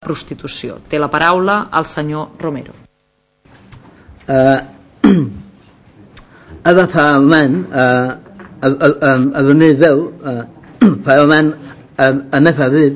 prostitució. Té la paraula el senyor Romero. Ara fa un any, a 2010, fa un any, a mes d'abril,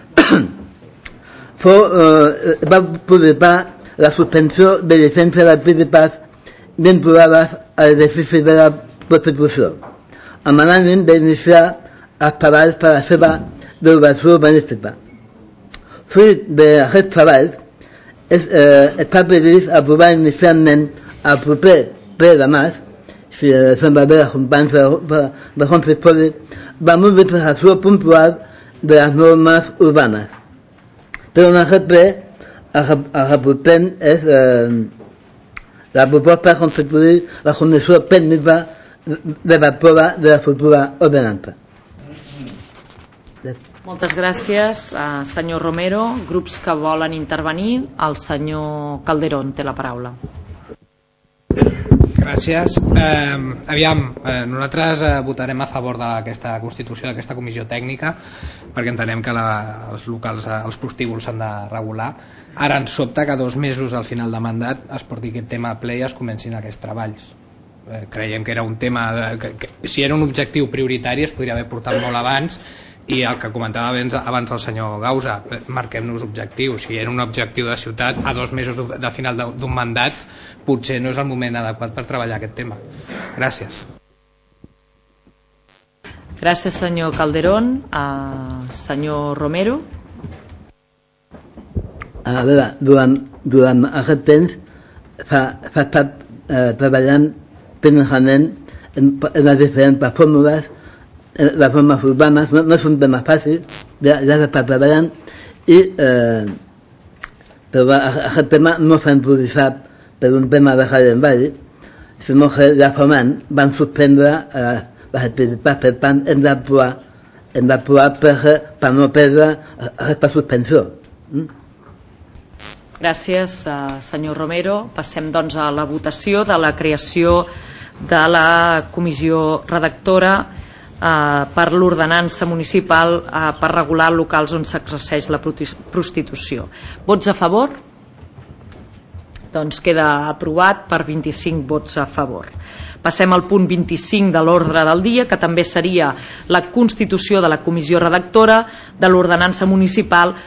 va publicar la suspensió de llicència d'activitats vinculades a l'exercici de la prostitució, amb l'ànim d'iniciar els treballs per a la seva derogació urbanística. Fruit d'aquests treballs, està previst aprovar inicialment el proper ple de març, si se'n va bé els companys de Fons Històric, la modificació puntual de les normes urbanes. Però en aquest ple el reportant és la proposta de constituir la Comissió Tècnica de la prova de la futura ordenança. Moltes gràcies, senyor Romero. Grups que volen intervenir, el senyor Calderón té la paraula. Gràcies. Nosaltres votarem a favor d'aquesta constitució, d'aquesta comissió tècnica, perquè entenem que els locals, els prostíbuls s'han de regular. Ara ens sobta que 2 mesos al final de mandat es porti aquest tema a ple i es comencin aquests treballs. Creiem que era un tema que si era un objectiu prioritari es podria haver portat molt abans, i el que comentava abans el senyor Gausa, marquem-nos objectius. Si era un objectiu de ciutat, a 2 mesos de final d'un mandat potser no és el moment adequat per treballar aquest tema. Gràcies. Gràcies, senyor Calderón. Senyor Romero. A veure, durant aquest temps s'ha estat treballant pensament en les diferents fórmules, les formes urbanes. No és un tema fàcil, ja s'està treballant, però aquest tema no s'ha improvisat per un tema de calendari, sinó que ja fa un any van suspendre les activitats. Per tant, hem d'actuar per no perdre aquesta suspensió. Gràcies, senyor Romero. Passem doncs a la votació de la creació de la comissió redactora per l'ordenança municipal per regular locals on s'exerceix la prostitució. Vots a favor? Doncs queda aprovat per 25 vots a favor. Passem al punt 25 de l'ordre del dia, que també seria la constitució de la comissió redactora de l'ordenança municipal